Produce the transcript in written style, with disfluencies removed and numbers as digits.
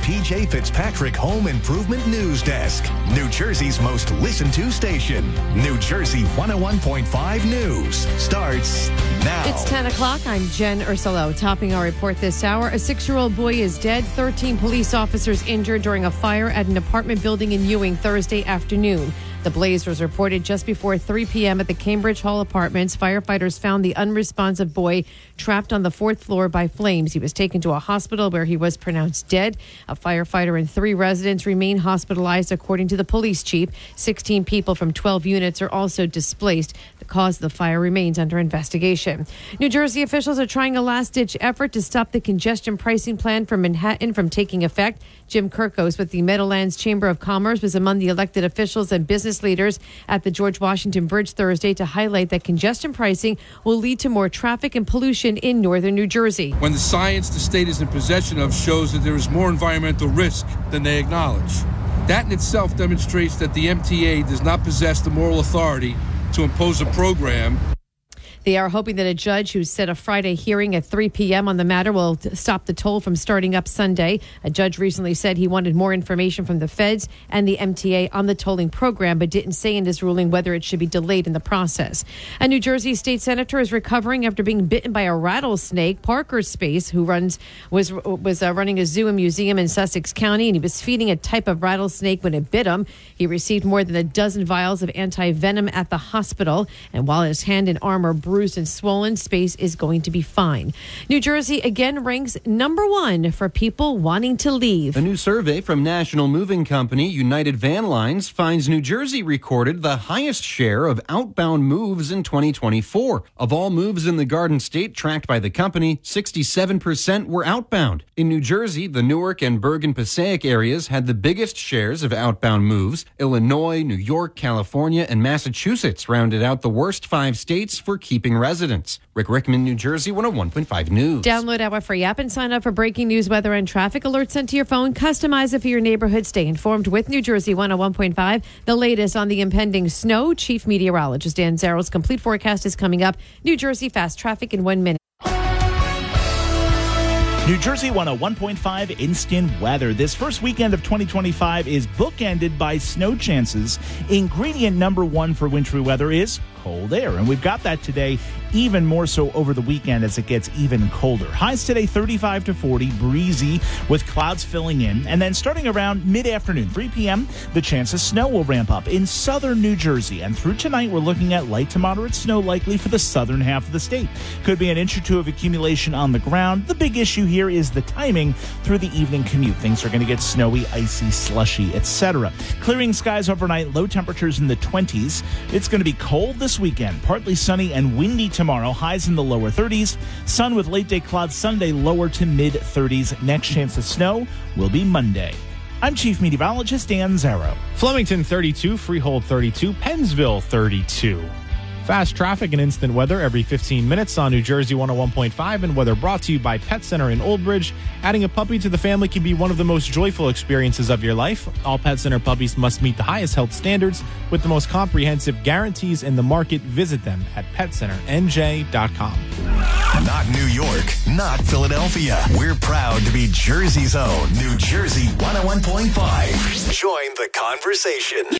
PJ Fitzpatrick Home Improvement News Desk. New Jersey's most listened to station. New Jersey 101.5 News starts now. It's 10 o'clock. I'm Jen Ursulo. Topping our report this hour, a 6-year-old boy is dead, 13 police officers injured during a fire at an apartment building in Ewing Thursday afternoon. The blaze was reported just before 3 p.m. at the Cambridge Hall Apartments. Firefighters found the unresponsive boy trapped on the 4th floor by flames. He was taken to a hospital where he was pronounced dead. A firefighter and 3 residents remain hospitalized, according to the police chief. 16 people from 12 units are also displaced. The cause of the fire remains under investigation. New Jersey officials are trying a last-ditch effort to stop the congestion pricing plan for Manhattan from taking effect. Jim Kirkos with the Meadowlands Chamber of Commerce was among the elected officials and business leaders at the George Washington Bridge Thursday to highlight that congestion pricing will lead to more traffic and pollution in northern New Jersey. When the science the state is in possession of shows that there is more environmental risk than they acknowledge. That in itself demonstrates that the MTA does not possess the moral authority to impose a program. They are hoping that a judge who set a Friday hearing at 3 p.m. on the matter will stop the toll from starting up Sunday. A judge recently said he wanted more information from the feds and the MTA on the tolling program, but didn't say in his ruling whether it should be delayed in the process. A New Jersey state senator is recovering after being bitten by a rattlesnake. Parker Space, who was running a zoo and museum in Sussex County, and he was feeding a type of rattlesnake when it bit him. He received more than a dozen vials of anti-venom at the hospital, and while his hand and arm are bruised and swollen, Space is going to be fine. New Jersey again ranks number 1 for people wanting to leave. A new survey from national moving company United Van Lines finds New Jersey recorded the highest share of outbound moves in 2024. Of all moves in the Garden State tracked by the company, 67% were outbound. In New Jersey, the Newark and Bergen-Passaic areas had the biggest shares of outbound moves. Illinois, New York, California, and Massachusetts rounded out the worst 5 states for keeping residents. Rick Rickman, New Jersey 101.5 News. Download our free app and sign up for breaking news, weather, and traffic alerts sent to your phone. Customize it for your neighborhood. Stay informed with New Jersey 101.5. The latest on the impending snow. Chief Meteorologist Dan Zarrow's complete forecast is coming up. New Jersey fast traffic in 1 minute. New Jersey 101.5 instant weather. This first weekend of 2025 is bookended by snow chances. Ingredient number 1 for wintry weather is cold air, and we've got that today, even more so over the weekend as it gets even colder. Highs today 35 to 40, breezy with clouds filling in, and then starting around mid-afternoon, 3 p.m., the chance of snow will ramp up in southern New Jersey, and through tonight we're looking at light to moderate snow likely for the southern half of the state. Could be an inch or 2 of accumulation on the ground. The big issue here is the timing through the evening commute. Things are going to get snowy, icy, slushy, etc. Clearing skies overnight, low temperatures in the 20s. It's going to be cold this weekend, partly sunny and windy tomorrow, highs in the lower 30s. Sun with late day clouds Sunday, lower to mid 30s. Next chance of snow will be Monday. I'm Chief Meteorologist Dan Zarrow. Flemington 32, Freehold 32, Pennsville 32. Fast traffic and instant weather every 15 minutes on New Jersey 101.5, and weather brought to you by Pet Center in Old Bridge. Adding a puppy to the family can be one of the most joyful experiences of your life. All Pet Center puppies must meet the highest health standards with the most comprehensive guarantees in the market. Visit them at PetCenterNJ.com. Not New York, not Philadelphia. We're proud to be Jersey's own New Jersey 101.5. Join the conversation.